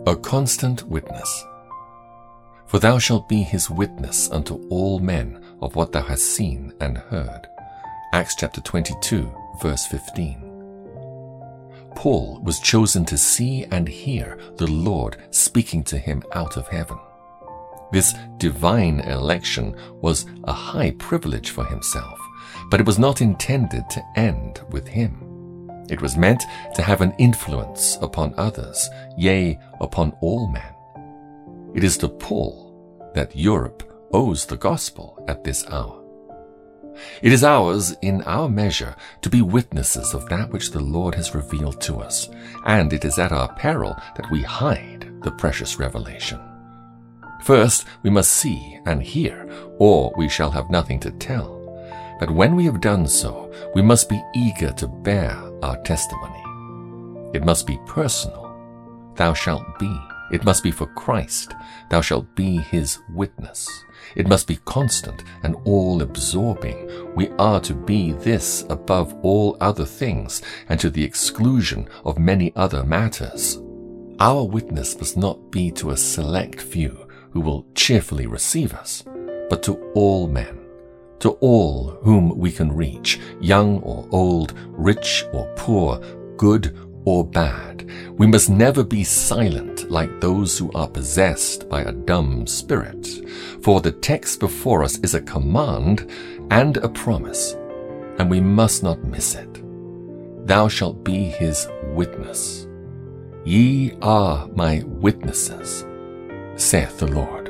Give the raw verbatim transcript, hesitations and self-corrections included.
A constant witness. For thou shalt be his witness unto all men of what thou hast seen and heard. Acts chapter twenty-two, verse fifteen. Paul was chosen to see and hear the Lord speaking to him out of heaven. This divine election was a high privilege for himself, but it was not intended to end with him. It was meant to have an influence upon others, yea, upon all men. It is to Paul that Europe owes the gospel at this hour. It is ours, in our measure, to be witnesses of that which the Lord has revealed to us, and it is at our peril that we hide the precious revelation. First, we must see and hear, or we shall have nothing to tell. But when we have done so, we must be eager to bear our testimony. It must be personal. Thou shalt be. It must be for Christ. Thou shalt be his witness. It must be constant and all-absorbing. We are to be this above all other things and to the exclusion of many other matters. Our witness must not be to a select few who will cheerfully receive us, but to all men, to all whom we can reach, young or old, rich or poor, good or bad. We must never be silent like those who are possessed by a dumb spirit, for the text before us is a command and a promise, and we must not miss it. Thou shalt be his witness. Ye are my witnesses, saith the Lord.